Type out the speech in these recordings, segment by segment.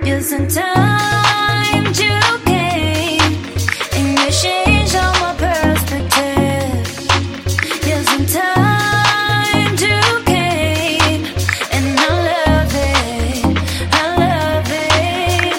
Using time to gain, and you change all my perspective. Using time to gain, and I love it, I love it.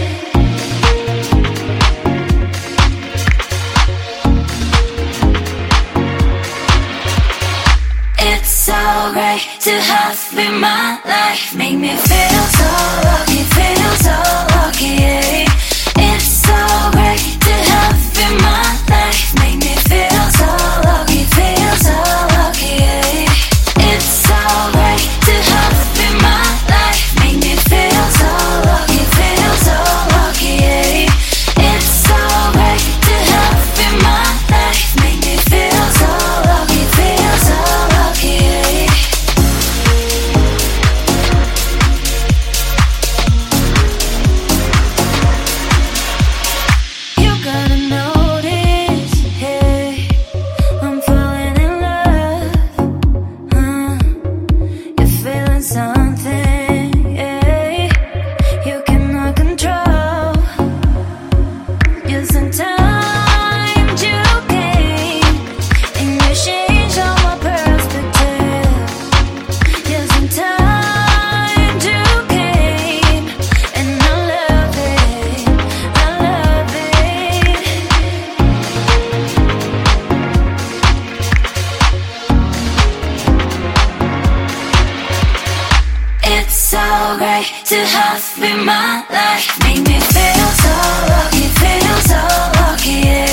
It's so great to have in my life, make me feel so lucky, feel so lucky, yeah. It's so great to have in my life, make me feel so lucky, yeah. It's so great to have in my life, make me feel so lucky, yeah. It's so great to have in my life, make me feel so lucky, yeah. You gotta notice, hey, I'm falling in love. You're feeling something, yeah, you cannot control. Using time to gain, and you change all my perspective. Using time to gain, and I love it, I love it. It's so great to have in my life, make me feel so lucky, yeah.